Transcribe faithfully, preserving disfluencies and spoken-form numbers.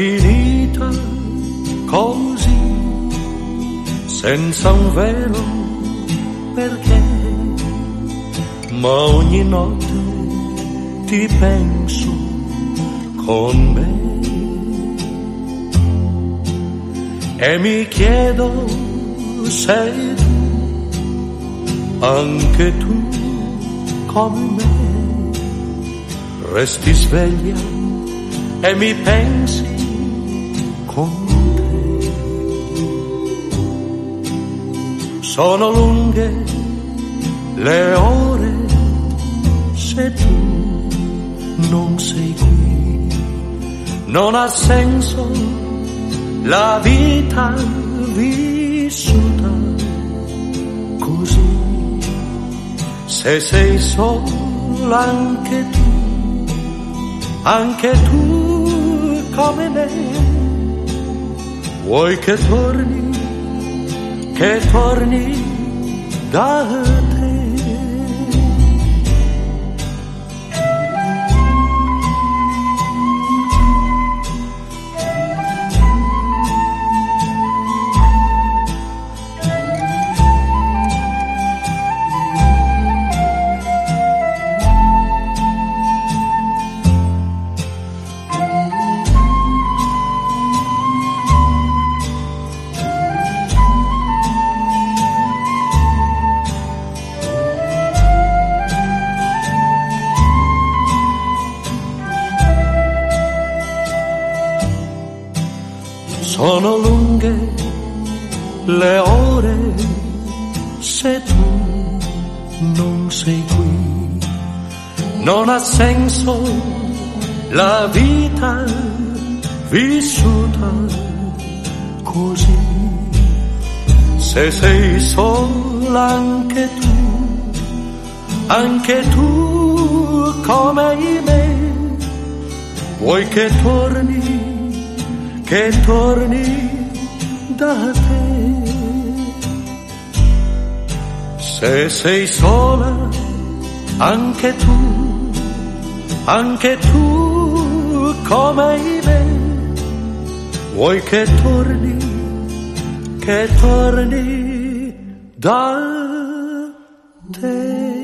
finita così, senza un vero perché, ma ogni notte ti penso con me e mi chiedo se tu, anche tu come me, resti sveglia e mi pensi con te. Sono lunghe le ore se tu non sei qui, non ha senso la vita vissuta così. Se sei sola anche tu, anche tu come me, vuoi che torni, che torni da te. Sono lunghe le ore se tu non sei qui, non ha senso la vita vissuta così. Se sei sola anche tu, anche tu come me, vuoi che torni, che torni da te. Se sei sola anche tu, anche tu come me, vuoi che torni, che torni da te.